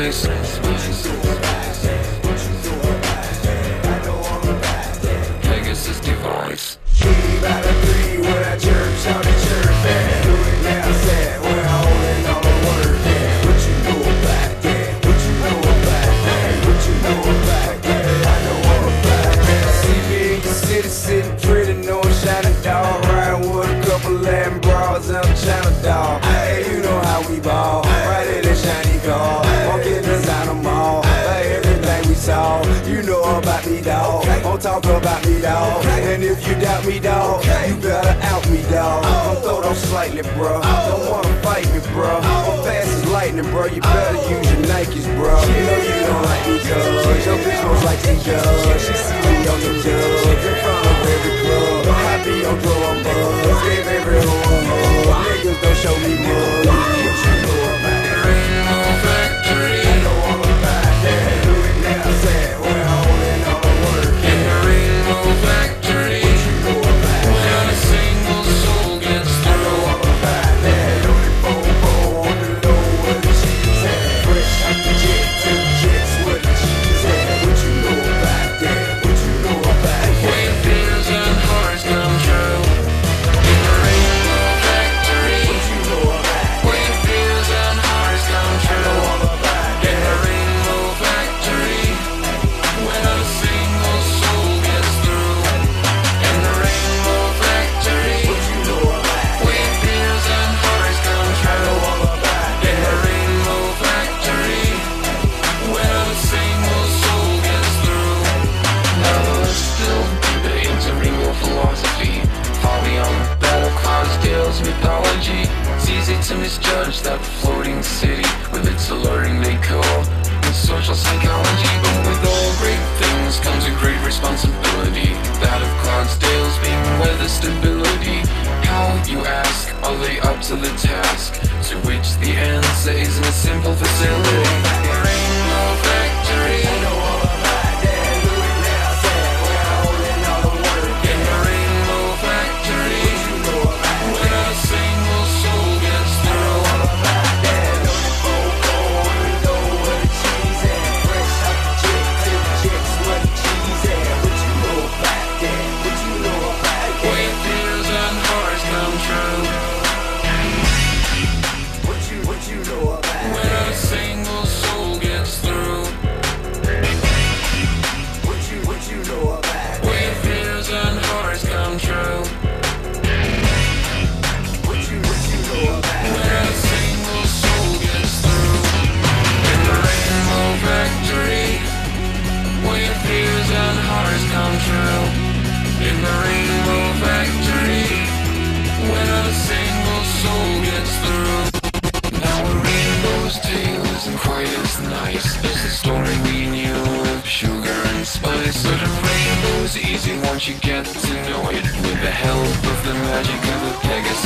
spice. Pegasus device. Three by the three when I church on the church band. Do it now, sad when I'm holding all the word. What you know about that? What you know about that? What you know about that? I know all about that. See me in the city, sitting pretty, no shining dog. Riding with a couple Latin bras and I'm China dog. Hey, you know how we ball. Right in the shiny car. Walking designer mall. Like everything we saw. You know about me, dog. Don't talk about me, dog. And if you doubt me, dog, you better out me, dog. I'm throwed on slightly, bro. Don't wanna fight me, bro. I'm fast as lightning, bro. You better use your Nikes, bro. You know you don't like me, cuz your bitch wants like me, cuz she see me on the judge in front of every club. I be on throw on buzz, gave every hoe. Niggas don't show me much. What you know about that? Rainbow Factory. I know all about that. Do it now, sad when I'm holding all the work. In the Rainbow Factory. Not a single soul gets through. When fears and hearts come true. In the Rainbow Factory. When fears and hearts come true. In the Rainbow Factory. When not a single soul gets through. In the Rainbow Factory. When fears and hearts come true. In the Rainbow Factory. When not a single soul gets through. Now let's still deep into Rainbow philosophy. Folly on battle clouds, Dale's mythology. It's easy to misjudge that floating city with its alluring decor and social psychology. But with all great things comes a great responsibility. That of Clydesdale's being weather stability. How, you ask, are they up to the task? To which the answer is in a simple facility. Rainbow Factory. In the Rainbow Factory. When not a single soul gets through. When fears and hearts come true. When not a single soul gets through. When fears and hearts come true. When not a single soul gets through. In the Rainbow Factory. When fears and hearts come true. In the Rainbow Factory. When not a single soul gets through. Now a rainbow's tale isn't quite as nice as the story we knew of sugar and spice. But a rainbow's easy once you get to know it, with the help of the magic of a Pegasus